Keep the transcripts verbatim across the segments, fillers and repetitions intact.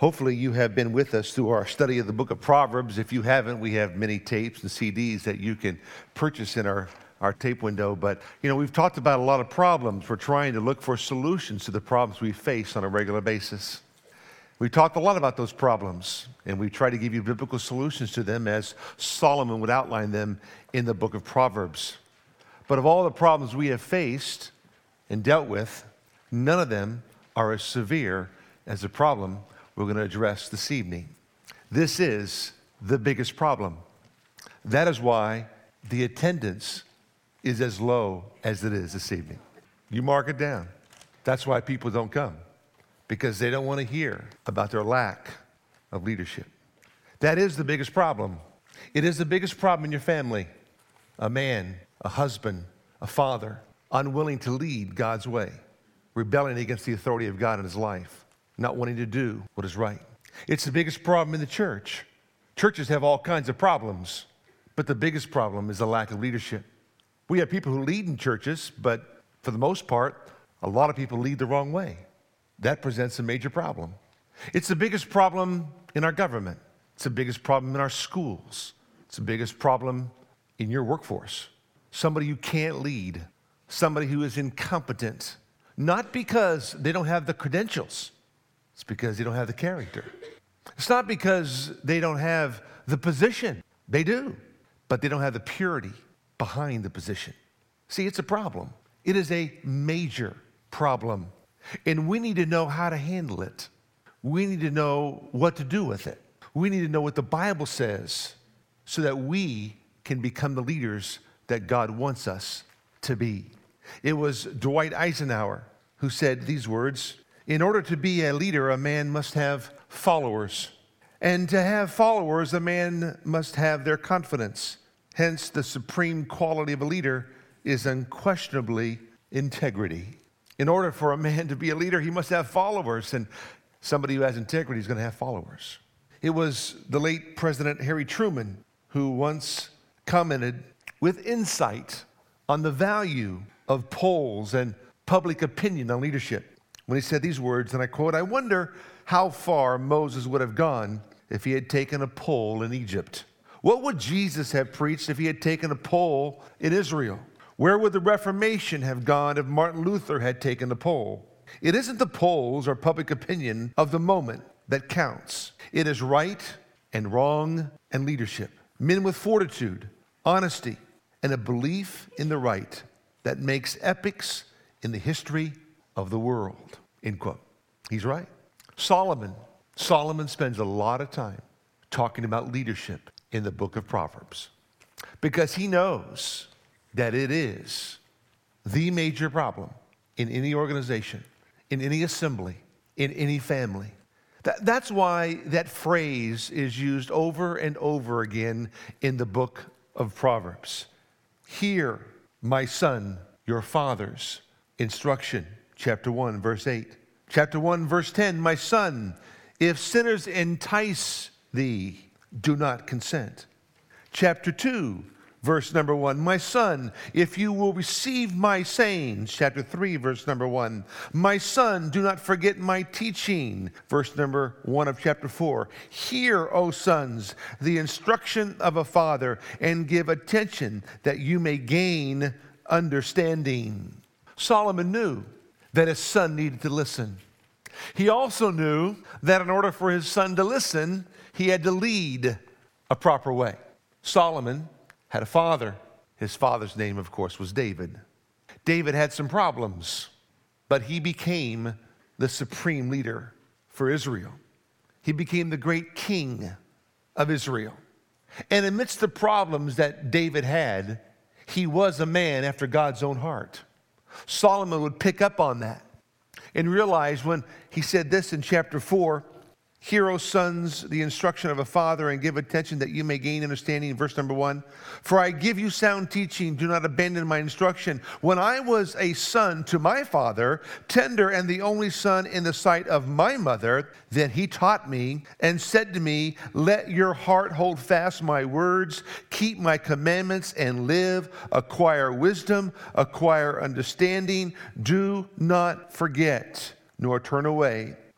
Hopefully you have been with us through our study of the book of Proverbs. If you haven't, we have many tapes and C Ds that you can purchase in our, our tape window. But, you know, we've talked about a lot of problems. We're trying to look for solutions to the problems we face on a regular basis. We talked a lot about those problems, and we try to give you biblical solutions to them as Solomon would outline them in the book of Proverbs. But of all the problems we have faced and dealt with, none of them are as severe as the problem we're going to address this evening. This is the biggest problem. That is why the attendance is as low as it is this evening. You mark it down. That's why people don't come, because they don't want to hear about their lack of leadership. That is the biggest problem. It is the biggest problem in your family. A man, a husband, a father, unwilling to lead God's way, rebelling against the authority of God in his life, not wanting to do what is right. It's the biggest problem in the church. Churches have all kinds of problems, but the biggest problem is the lack of leadership. We have people who lead in churches, but for the most part, a lot of people lead the wrong way. That presents a major problem. It's the biggest problem in our government. It's the biggest problem in our schools. It's the biggest problem in your workforce. Somebody who can't lead, somebody who is incompetent, not because they don't have the credentials. It's because they don't have the character. It's not because they don't have the position. They do, but they don't have the purity behind the position. See, it's a problem. It is a major problem, and we need to know how to handle it. We need to know what to do with it. We need to know what the Bible says so that we can become the leaders that God wants us to be. It was Dwight Eisenhower who said these words: "In order to be a leader, a man must have followers. And to have followers, a man must have their confidence. Hence, the supreme quality of a leader is unquestionably integrity." In order for a man to be a leader, he must have followers. And somebody who has integrity is going to have followers. It was the late President Harry Truman who once commented with insight on the value of polls and public opinion on leadership, when he said these words, and I quote, "I wonder how far Moses would have gone if he had taken a poll in Egypt. What would Jesus have preached if he had taken a poll in Israel? Where would the Reformation have gone if Martin Luther had taken a poll? It isn't the polls or public opinion of the moment that counts. It is right and wrong and leadership. Men with fortitude, honesty, and a belief in the right that makes epics in the history of the world." End quote. He's right. Solomon, Solomon spends a lot of time talking about leadership in the book of Proverbs because he knows that it is the major problem in any organization, in any assembly, in any family. That, that's why that phrase is used over and over again in the book of Proverbs. "Hear, my son, your father's instruction." Chapter one, verse eight. Chapter one, verse ten, "My son, if sinners entice thee, do not consent." Chapter two, verse number one, "My son, if you will receive my sayings." Chapter three, verse number one, "My son, do not forget my teaching." Verse number one of chapter four, "Hear, O sons, the instruction of a father, and give attention that you may gain understanding." Solomon knew that his son needed to listen. He also knew that in order for his son to listen, he had to lead a proper way. Solomon had a father. His father's name, of course, was David. David had some problems, but he became the supreme leader for Israel. He became the great king of Israel. And amidst the problems that David had, he was a man after God's own heart. Solomon would pick up on that and realize when he said this in chapter four, "Hear, O sons, the instruction of a father, and give attention that you may gain understanding." In verse number one, "For I give you sound teaching, do not abandon my instruction. When I was a son to my father, tender and the only son in the sight of my mother, then he taught me and said to me, let your heart hold fast my words, keep my commandments and live, acquire wisdom, acquire understanding. Do not forget, nor turn away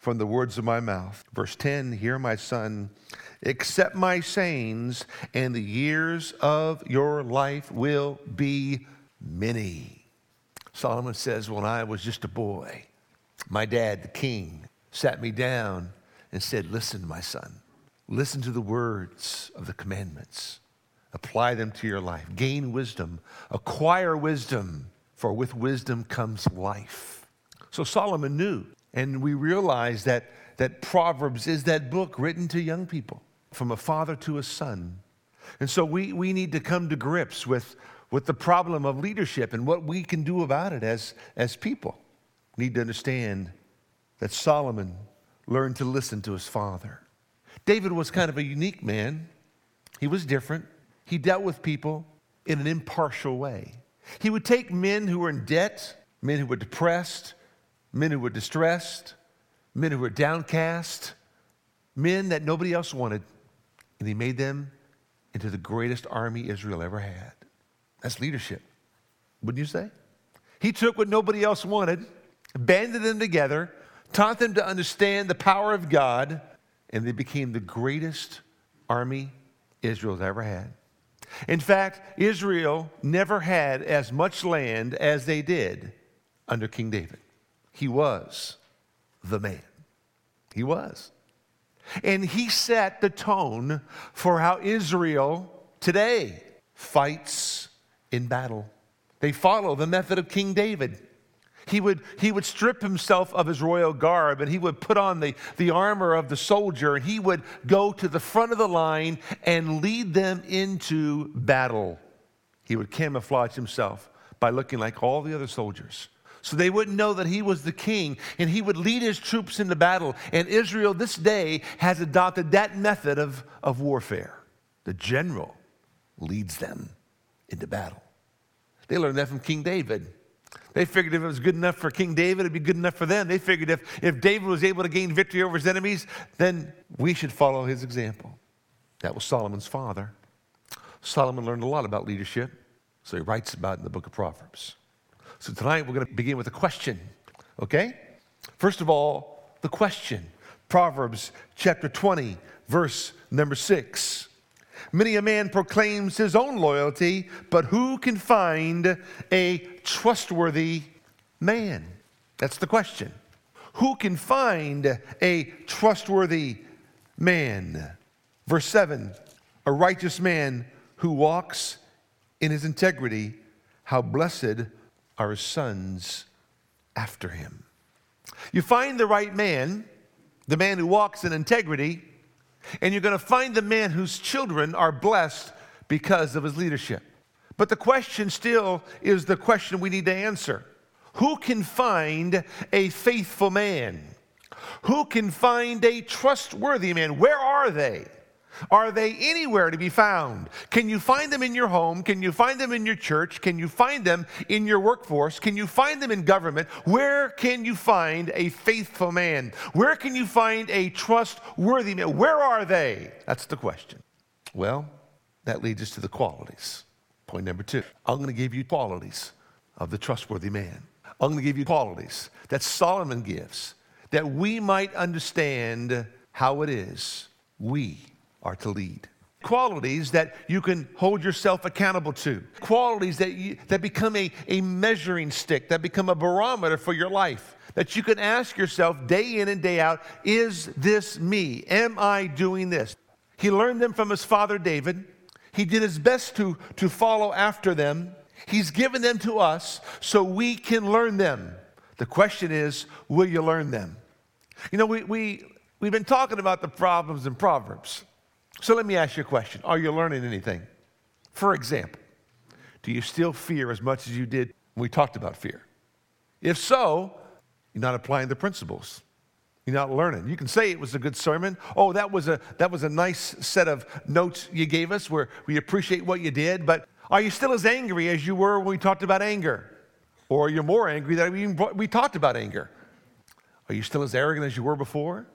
from the words of my mouth. Verse ten, hear my son, accept my sayings, and the years of your life will be many. Solomon says, when I was just a boy, my dad, the king, sat me down and said, listen, my son, listen to the words of the commandments. Apply them to your life. Gain wisdom. Acquire wisdom, for with wisdom comes life. So Solomon knew, and we realize that, that Proverbs is that book written to young people, from a father to a son. And so we, we need to come to grips with, with the problem of leadership and what we can do about it as, as people. We need to understand that Solomon learned to listen to his father. David was kind of a unique man. He was different. He dealt with people in an impartial way. He would take men who were in debt, men who were depressed, men who were distressed, men who were downcast, men that nobody else wanted, and he made them into the greatest army Israel ever had. That's leadership, wouldn't you say? He took what nobody else wanted, banded them together, taught them to understand the power of God, and they became the greatest army Israel's ever had. In fact, Israel never had as much land as they did under King David. He was the man. He was. And he set the tone for how Israel today fights in battle. They follow the method of King David. He would, he would strip himself of his royal garb, and he would put on the, the armor of the soldier, and he would go to the front of the line and lead them into battle. He would camouflage himself by looking like all the other soldiers, so they wouldn't know that he was the king, and he would lead his troops into battle. And Israel this day has adopted that method of, of warfare. The general leads them into battle. They learned that from King David. They figured if it was good enough for King David, it'd be good enough for them. They figured if, if David was able to gain victory over his enemies, then we should follow his example. That was Solomon's father. Solomon learned a lot about leadership, so he writes about it in the book of Proverbs. So tonight we're going to begin with a question, okay? First of all, the question. Proverbs chapter twenty, verse number six. Many a man proclaims his own loyalty, but who can find a trustworthy man? That's the question. Who can find a trustworthy man? Verse seven, a righteous man who walks in his integrity, how blessed are his sons after him. You find the right man, the man who walks in integrity, and you're going to find the man whose children are blessed because of his leadership. But the question still is the question we need to answer. Who can find a faithful man? Who can find a trustworthy man? Where are they? Are they anywhere to be found? Can you find them in your home? Can you find them in your church? Can you find them in your workforce? Can you find them in government? Where can you find a faithful man? Where can you find a trustworthy man? Where are they? That's the question. Well, that leads us to the qualities. Point number two. I'm going to give you qualities of the trustworthy man. I'm going to give you qualities that Solomon gives, that we might understand how it is we are to lead. Qualities that you can hold yourself accountable to. Qualities that you, that become a, a measuring stick, that become a barometer for your life. That you can ask yourself day in and day out, is this me? Am I doing this? He learned them from his father David. He did his best to, to follow after them. He's given them to us so we can learn them. The question is, will you learn them? You know, we, we, we've been talking about the problems in Proverbs. So let me ask you a question. Are you learning anything? For example, do you still fear as much as you did when we talked about fear? If so, you're not applying the principles. You're not learning. You can say it was a good sermon. Oh, that was a that was a nice set of notes you gave us where we appreciate what you did, but are you still as angry as you were when we talked about anger? Or you're more angry that we even brought, we talked about anger? Are you still as arrogant as you were before?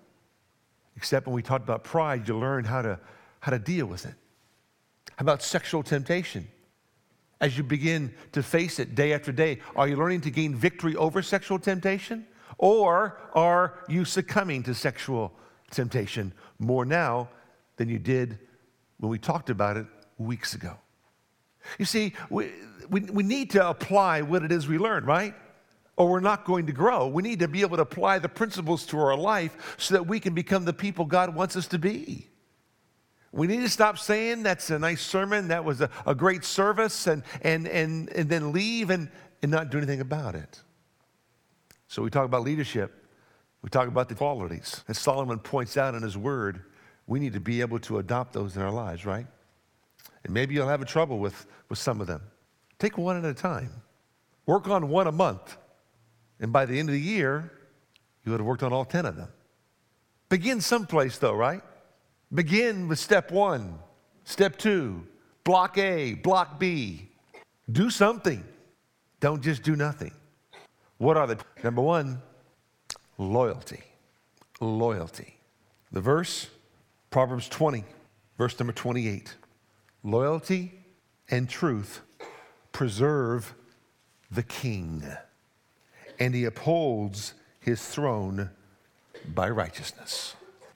Except when we talked about pride, you learned how to, how to deal with it. How about sexual temptation? As you begin to face it day after day, are you learning to gain victory over sexual temptation? Or are you succumbing to sexual temptation more now than you did when we talked about it weeks ago? You see, we, we, we need to apply what it is we learned, right? Or we're not going to grow. We need to be able to apply the principles to our life so that we can become the people God wants us to be. We need to stop saying that's a nice sermon, that was a, a great service, and, and, and, and then leave and, and not do anything about it. So we talk about leadership. We talk about the qualities. As Solomon points out in his word, we need to be able to adopt those in our lives, right? And maybe you'll have a trouble with, with some of them. Take one at a time. Work on one a month. And by the end of the year, you would have worked on all ten of them. Begin someplace though, right? Begin with step one, step two, block A, block B. Do something. Don't just do nothing. What are they? Number one, loyalty. Loyalty. The verse, Proverbs twenty, verse number twenty-eight. Loyalty and truth preserve the king, and he upholds his throne by righteousness.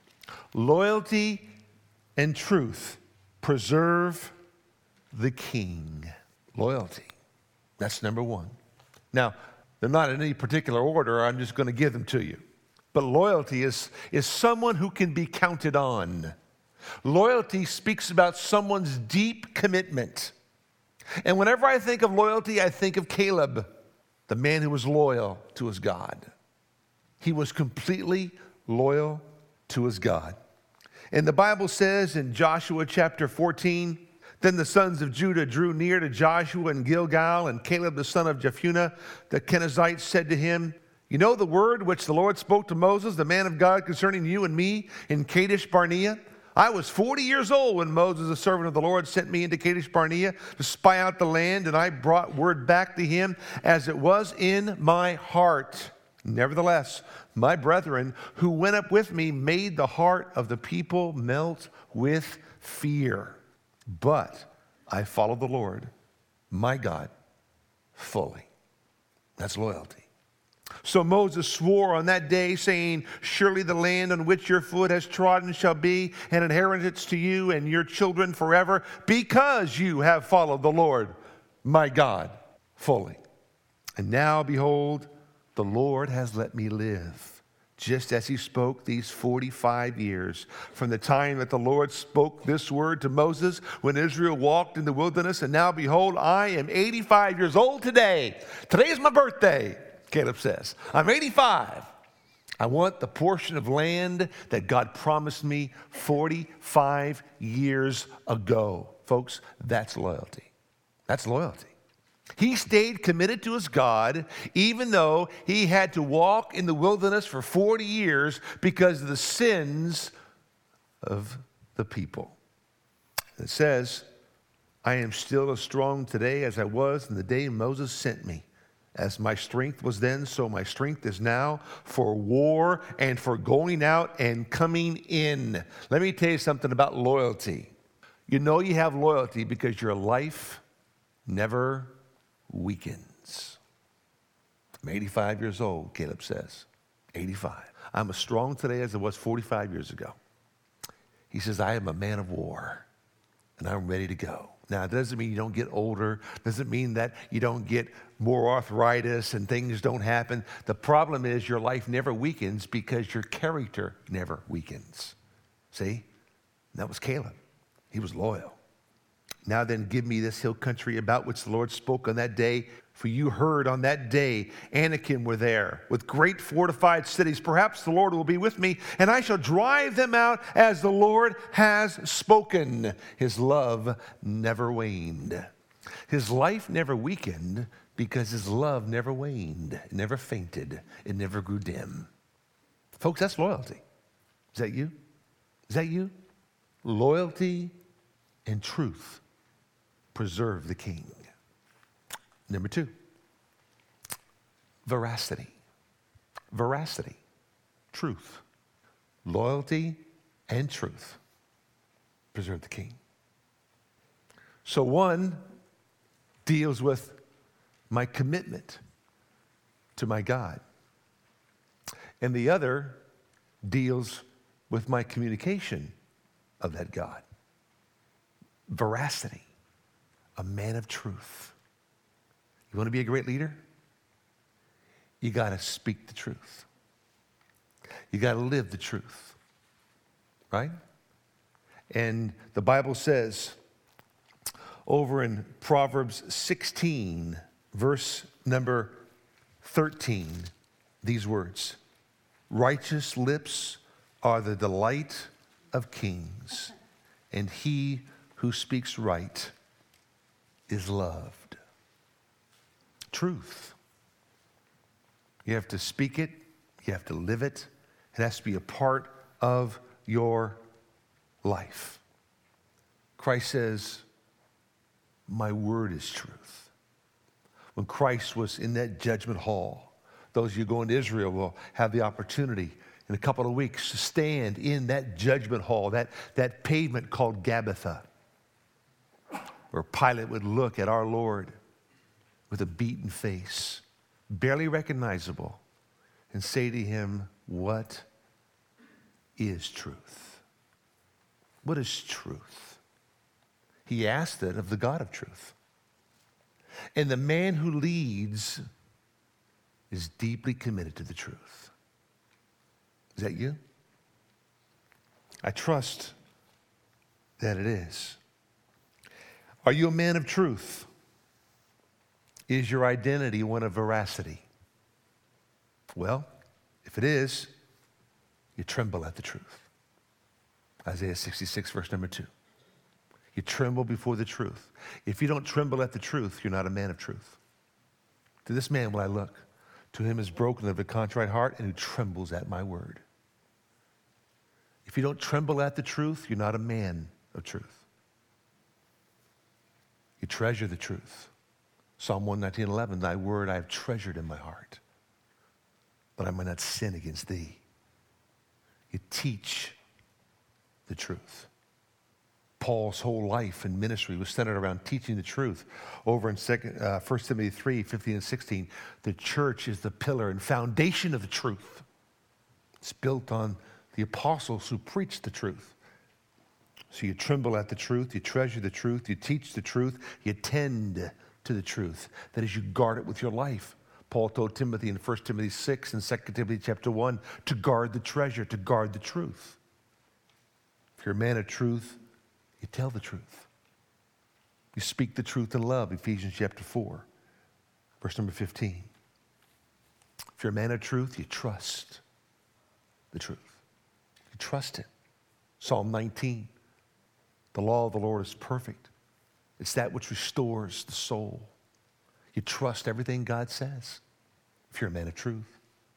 Loyalty and truth preserve the king. Loyalty. That's number one. Now, they're not in any particular order. I'm just going to give them to you. But loyalty is, is someone who can be counted on. Loyalty speaks about someone's deep commitment. And whenever I think of loyalty, I think of Caleb, the man who was loyal to his God. He was completely loyal to his God. And the Bible says in Joshua chapter fourteen, then the sons of Judah drew near to Joshua in Gilgal, and Caleb the son of Jephunneh the Kenizzite said to him, you know the word which the Lord spoke to Moses, the man of God, concerning you and me in Kadesh Barnea? I was forty years old when Moses, the servant of the Lord, sent me into Kadesh Barnea to spy out the land, and I brought word back to him as it was in my heart. Nevertheless, my brethren who went up with me made the heart of the people melt with fear. But I followed the Lord, my God, fully. That's loyalty. So Moses swore on that day, saying, surely the land on which your foot has trodden shall be an inheritance to you and your children forever, because you have followed the Lord, my God, fully. And now, behold, the Lord has let me live, just as he spoke these forty-five years, from the time that the Lord spoke this word to Moses when Israel walked in the wilderness. And now, behold, I am eighty-five years old today. Today is my birthday. Caleb says, I'm eighty-five. I want the portion of land that God promised me forty-five years ago. Folks, that's loyalty. That's loyalty. He stayed committed to his God, even though he had to walk in the wilderness for forty years because of the sins of the people. It says, I am still as strong today as I was in the day Moses sent me. As my strength was then, so my strength is now for war and for going out and coming in. Let me tell you something about loyalty. You know you have loyalty because your life never weakens. I'm eighty-five years old, Caleb says. eighty-five. I'm as strong today as I was forty-five years ago. He says, I am a man of war, and I'm ready to go. Now, it doesn't mean you don't get older. Doesn't mean that you don't get more arthritis and things don't happen. The problem is your life never weakens because your character never weakens. See? That was Caleb. He was loyal. Now then, give me this hill country about which the Lord spoke on that day. For you heard on that day, Anakim were there with great fortified cities. Perhaps the Lord will be with me, and I shall drive them out as the Lord has spoken. His love never waned. His life never weakened because his love never waned. It never fainted. It never grew dim. Folks, that's loyalty. Is that you? Is that you? Loyalty and truth preserve the king. Number two, veracity. Veracity, truth, loyalty, and truth preserve the king. So one deals with my commitment to my God. and the other deals with my communication of that God. Veracity, a man of truth. You want to be a great leader? You got to speak the truth. You got to live the truth, right? And the Bible says over in Proverbs sixteen, verse number thirteen, these words: righteous lips are the delight of kings, and he who speaks right is loved. Truth. You have to speak it. You have to live it. It has to be a part of your life. Christ says, my word is truth. When Christ was in that judgment hall, those of you going to Israel will have the opportunity in a couple of weeks to stand in that judgment hall, that, that pavement called Gabbatha, where Pilate would look at our Lord with a beaten face, barely recognizable, and say to him, what is truth? What is truth? He asked it of the God of truth. And the man who leads is deeply committed to the truth. Is that you? I trust that it is. Are you a man of truth? Is your identity one of veracity? Well, if it is, you tremble at the truth. Isaiah sixty-six, verse number two. You tremble before the truth. If you don't tremble at the truth, you're not a man of truth. To this man will I look. To him is broken of a contrite heart and who trembles at my word. If you don't tremble at the truth, you're not a man of truth. You treasure the truth. Psalm one nineteen, eleven, thy word I have treasured in my heart, that I might not sin against thee. You teach the truth. Paul's whole life and ministry was centered around teaching the truth. Over in second, uh, First Timothy three, fifteen and sixteen, the church is the pillar and foundation of the truth. It's built on the apostles who preached the truth. So you tremble at the truth, you treasure the truth, you teach the truth, you tend to the truth. That is, you guard it with your life. Paul told Timothy in First Timothy six and Second Timothy chapter one to guard the treasure, to guard the truth. If you're a man of truth, you tell the truth. You speak the truth in love, Ephesians chapter four, verse number fifteen. If you're a man of truth, you trust the truth. You trust it. Psalm nineteen, the law of the Lord is perfect. It's that which restores the soul. You trust everything God says if you're a man of truth.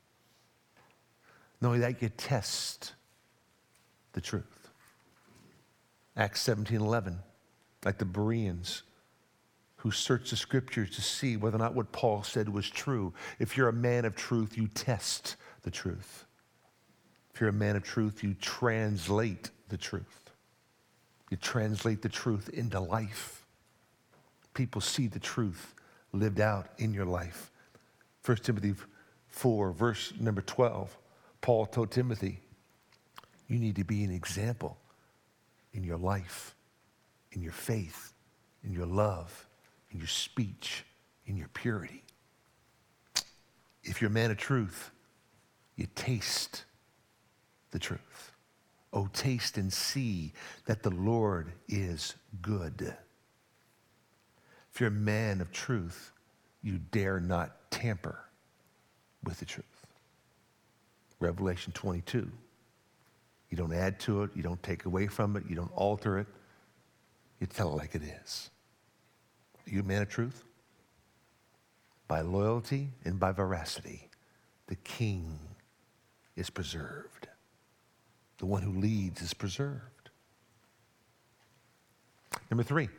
Not only that, you test the truth. Acts seventeen eleven, like the Bereans who searched the scriptures to see whether or not what Paul said was true. If you're a man of truth, you test the truth. If you're a man of truth, you translate the truth. You translate the truth into life. People see the truth lived out in your life. First Timothy four, verse number twelve, Paul told Timothy, you need to be an example in your life, in your faith, in your love, in your speech, in your purity. If you're a man of truth, you taste the truth. Oh, taste and see that the Lord is good. If you're a man of truth, you dare not tamper with the truth. Revelation twenty-two. You don't add to it. You don't take away from it. You don't alter it. You tell it like it is. Are you a man of truth? By loyalty and by veracity, the king is preserved. The one who leads is preserved. Number three,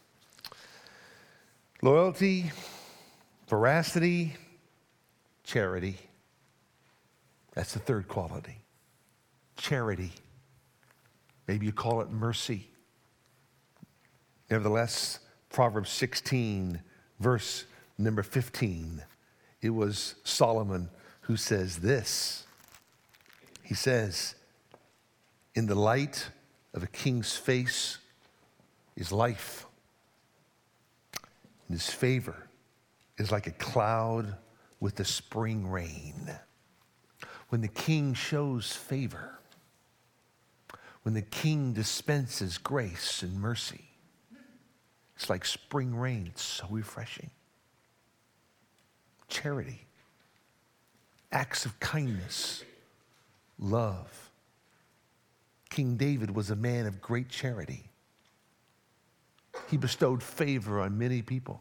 loyalty, veracity, charity. That's the third quality. Charity. Maybe you call it mercy. Nevertheless, Proverbs sixteen, verse number fifteen, it was Solomon who says this, He says, in the light of a king's face is life. And his favor is like a cloud with the spring rain. When the king shows favor, when the king dispenses grace and mercy, it's like spring rain. It's so refreshing. Charity, acts of kindness, love. King David was a man of great charity. He bestowed favor on many people.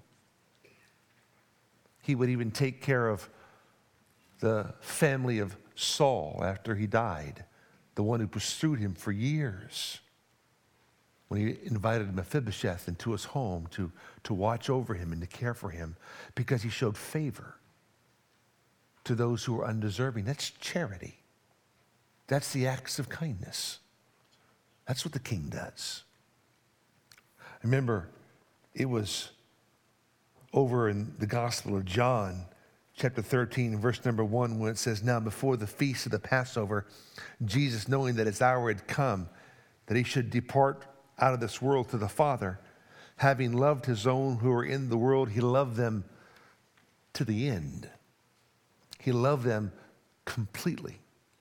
He would even take care of the family of Saul after he died, the one who pursued him for years. When he invited Mephibosheth into his home to, to watch over him and to care for him because he showed favor to those who were undeserving. That's charity. That's the acts of kindness. That's what the king does. I remember it was over in the Gospel of John, chapter thirteen, verse number one, when it says, now before the feast of the Passover, Jesus, knowing that his hour had come, that he should depart out of this world to the Father, having loved his own who were in the world, he loved them to the end. He loved them completely.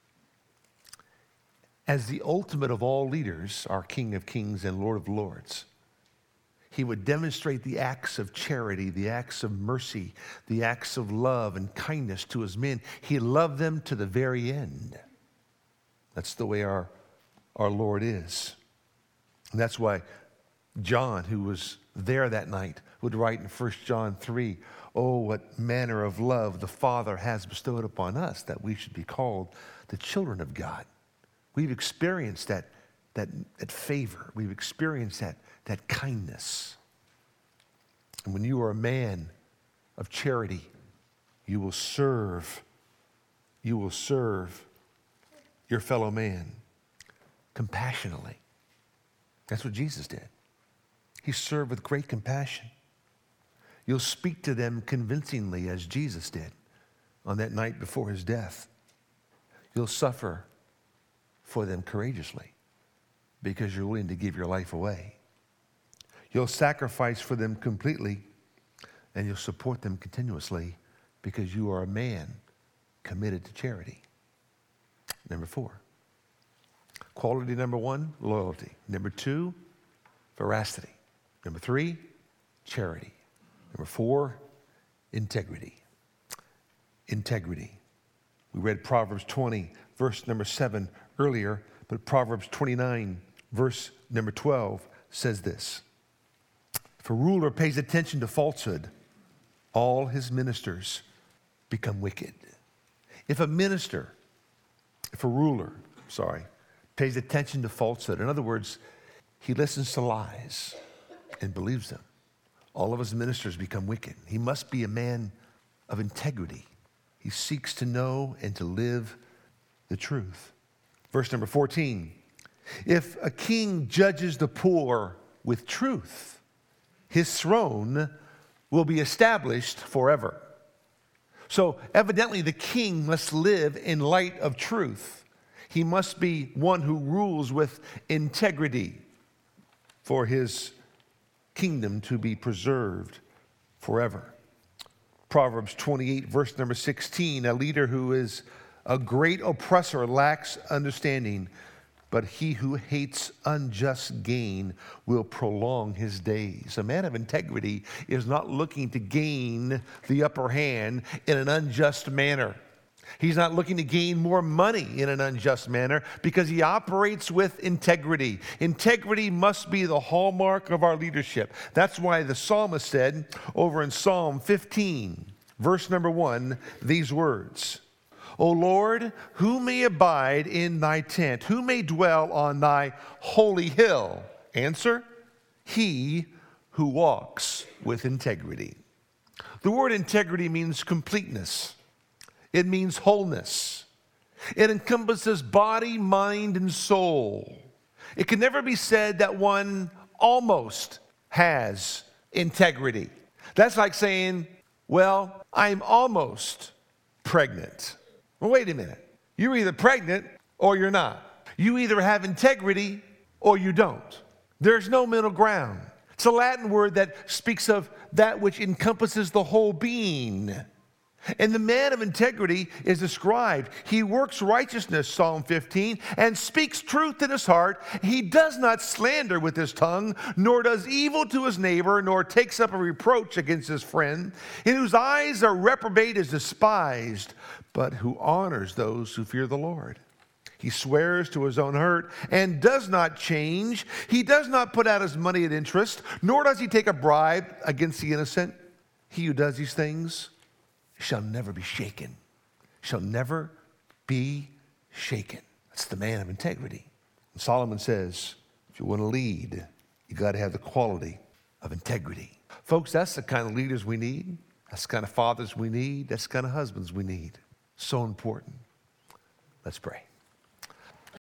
As the ultimate of all leaders, our King of Kings and Lord of Lords, he would demonstrate the acts of charity, the acts of mercy, the acts of love and kindness to his men. He loved them to the very end. That's the way our, our Lord is. And that's why John, who was there that night, would write in First John three, oh, what manner of love the Father has bestowed upon us, that we should be called the children of God. We've experienced that, that, that favor. We've experienced that, that kindness. And when you are a man of charity, you will serve, you will serve your fellow man compassionately. That's what Jesus did. He served with great compassion. You'll speak to them convincingly as Jesus did on that night before his death. You'll suffer for them courageously because you're willing to give your life away. You'll sacrifice for them completely, and you'll support them continuously because you are a man committed to charity. Number four, quality number one, loyalty. Number two, veracity. Number three, charity. Number four, integrity. Integrity. We read Proverbs twenty, verse number seven earlier, but Proverbs twenty-nine, verse number twelve says this. If a ruler pays attention to falsehood, all his ministers become wicked. If a minister, if a ruler, sorry, pays attention to falsehood, in other words, he listens to lies and believes them, all of his ministers become wicked. He must be a man of integrity. He seeks to know and to live the truth. Verse number fourteen, if a king judges the poor with truth, his throne will be established forever. So evidently the king must live in light of truth. He must be one who rules with integrity for his kingdom to be preserved forever. Proverbs twenty-eight, verse number sixteen, a leader who is a great oppressor lacks understanding, but he who hates unjust gain will prolong his days. A man of integrity is not looking to gain the upper hand in an unjust manner. He's not looking to gain more money in an unjust manner because he operates with integrity. Integrity must be the hallmark of our leadership. That's why the psalmist said over in Psalm fifteen, verse number one, these words, O Lord, who may abide in thy tent? Who may dwell on thy holy hill? Answer, he who walks with integrity. The word integrity means completeness. It means wholeness. It encompasses body, mind, and soul. It can never be said that one almost has integrity. That's like saying, well, I'm almost pregnant. Well, wait a minute. You're either pregnant or you're not. You either have integrity or you don't. There's no middle ground. It's a Latin word that speaks of that which encompasses the whole being. And the man of integrity is described. He works righteousness, Psalm fifteen, and speaks truth in his heart. He does not slander with his tongue, nor does evil to his neighbor, nor takes up a reproach against his friend. In whose eyes a reprobate is despised, but who honors those who fear the Lord. He swears to his own hurt and does not change. He does not put out his money at interest, nor does he take a bribe against the innocent. He who does these things shall never be shaken. Shall never be shaken. That's the man of integrity. And Solomon says, if you want to lead, you got to have the quality of integrity. Folks, that's the kind of leaders we need. That's the kind of fathers we need. That's the kind of husbands we need. So important. Let's pray.